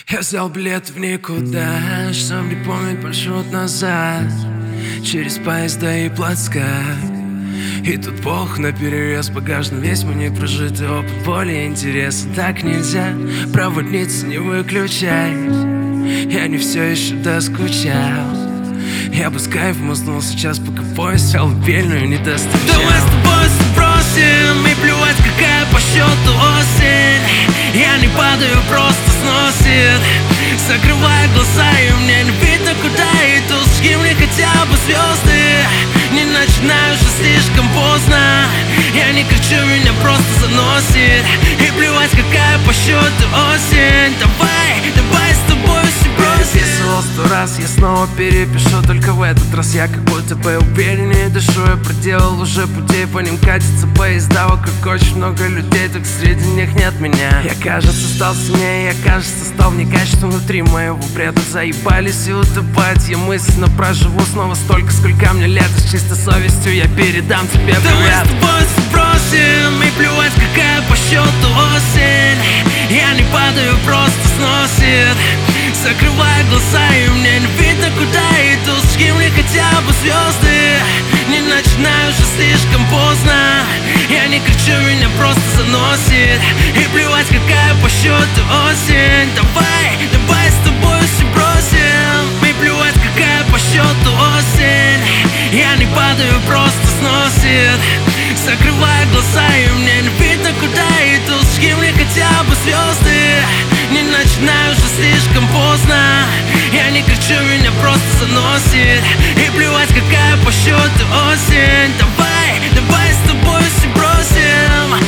Я взял билет в никуда, чтоб не помнить маршрут назад, через поезда и плацкарт. И тут Бог наперерез, багажный весь мой непрожитый опыт, более интереса так нельзя. Проводницу не выключай, я не все еще доскучал. Я бы с кайфом уснул сейчас, пока поезд сел пельную не достучал. Давай с тобой сбросим, и плевать, какая по счету осень. Я не падаю, просто сносит. Закрываю глаза, и мне не видно, куда иду. С мне хотя бы звезды. Не начинаю же слишком поздно. Я не кричу, меня просто заносит. И плевать, какая по счету осень. Давай с тобой сбросим. Переписывал 100 раз, я снова перепишу. Только в этот раз я как будто бы увереннее дышу. Я проделал уже путей, по ним катятся поезда. Вокруг очень много людей, так среди них нет меня. Я, кажется, стал сильнее, я, кажется, стал вникать, что внутри моего бреда заебались и утопать. Я мысленно проживу снова столько, сколько мне лет. И с чистой совестью я передам тебе привет. Давай с тобой сбросим, и плевать, какая по счету осень. Я не падаю, просто сносит. Закрываю глаза, и мне не видно, куда иду. С мне хотя бы звезды. Не начинаю же слишком поздно. Я не кричу, меня просто заносит. И плевать, какая по счету осень. Давай с тобой все бросим. И плевать, какая по счету осень. Я не падаю, просто сносит. Закрываю глаза, и мне не видно, куда иду. С мне хотя бы звезды. Не начинаю же слишком поздно. Я не кричу, меня просто заносит. И плевать, какая по счету осень. Давай с тобой все бросим.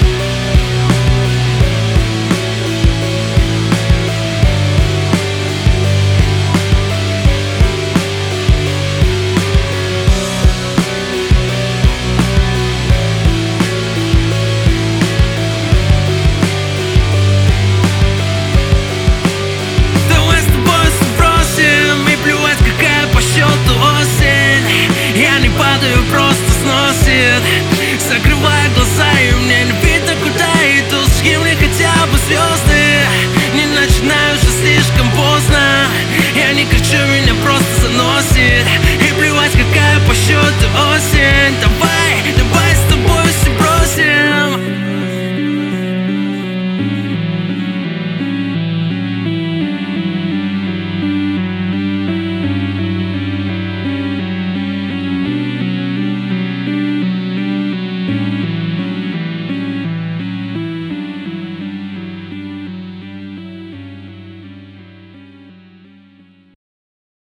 Просто сносит. Закрываю глаза, и мне не видно, куда иду. С мне хотя бы звезды. Не начинаю же слишком поздно. Я не кричу, меня просто заносит. И плевать, какая по счету осень.